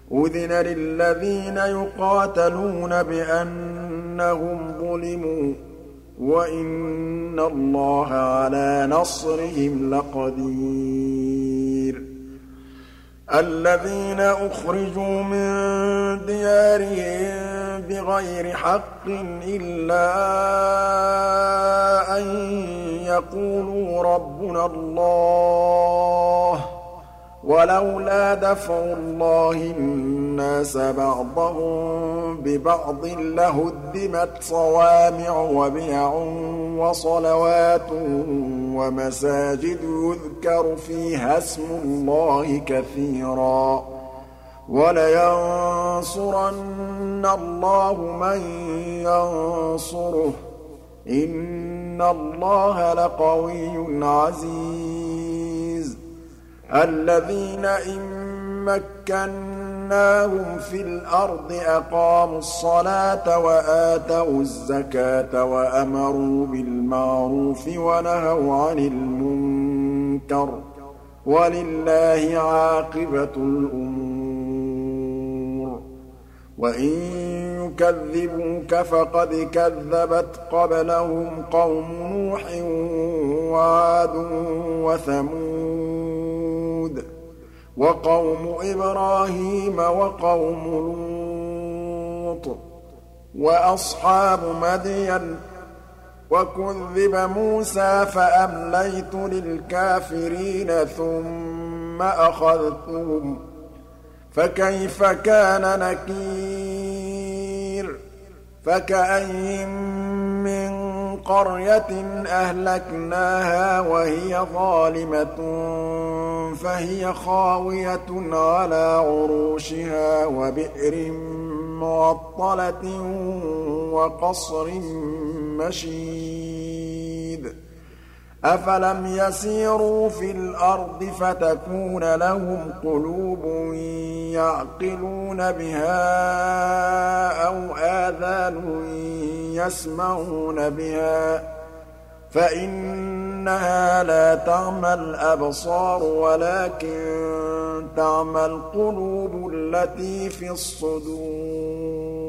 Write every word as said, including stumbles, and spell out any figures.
أُذِنَ لِلَّذِينَ يُقَاتَلُونَ بِأَنَّهُمْ ظُلِمُوا ۚ وَإِنَّ اللَّهَ عَلَىٰ نَصْرِهِمْ لَقَدِيرٌ الَّذِينَ أُخْرِجُوا مِن دِيَارِهِم بِغَيْرِ حَقٍّ إِلَّا أَن يَقُولُوا رَبُّنَا اللَّهُ ۗ وَلَوْلَا دَفْعُ اللَّهِ النَّاسَ بَعْضَهُم بِبَعْضٍ لَّهُدِّمَتْ صَوَامِعُ وَبِيَعٌ وَصَلَوَاتٌ وَمَسَاجِدُ يُذْكَرُ فِيهَا اسْمُ اللَّهِ كَثِيرًا ۗ وَلَيَنصُرَنَّ اللَّهُ مَن يَنصُرُهُ ۗ إِنَّ اللَّهَ لَقَوِيٌّ عَزِيزٌ الَّذِينَ إِن مَّكَّنَّاهُمْ فِي الْأَرْضِ أَقَامُوا الصَّلَاةَ وَآتَوُا الزَّكَاةَ وَأَمَرُوا بِالْمَعْرُوفِ وَنَهَوْا عَنِ الْمُنكَرِ ۗ وَلِلَّهِ عَاقِبَةُ الْأُمُورِ وَإِن يُكَذِّبُوكَ فَقَدْ كَذَّبَتْ قَبْلَهُمْ قَوْمُ نُوحٍ وَعَادٌ وَثَمُودُ وَقَوْمُ إِبْرَاهِيمَ وَقَوْمُ لُوطٍ وَأَصْحَابُ مَدْيَنَ ۖ وَكُذِّبَ مُوسَىٰ فَأَمْلَيْتُ لِلْكَافِرِينَ ثُمَّ أَخَذْتُهُمْ ۖ فَكَيْفَ كَانَ نَكِيرِ فَكَأَيِّن مِّن قَرْيَةٍ أَهْلَكْنَاهَا وَهِيَ ظَالِمَةٌ فَهِيَ خَاوِيَةٌ عَلَىٰ عُرُوشِهَا وَبِئْرٍ مُّعَطَّلَةٍ وَقَصْرٍ مَّشِيدٍ أَفَلَمْ يَسِيرُوا فِي الْأَرْضِ فَتَكُونَ لَهُمْ قُلُوبٌ يَعْقِلُونَ بِهَا أَوْ آذَانٌ يَسْمَعُونَ بِهَا ۖ فَإِنَّهَا لَا تَعْمَى الْأَبْصَارُ وَلَٰكِن تَعْمَى الْقُلُوبُ الَّتِي فِي الصُّدُورِ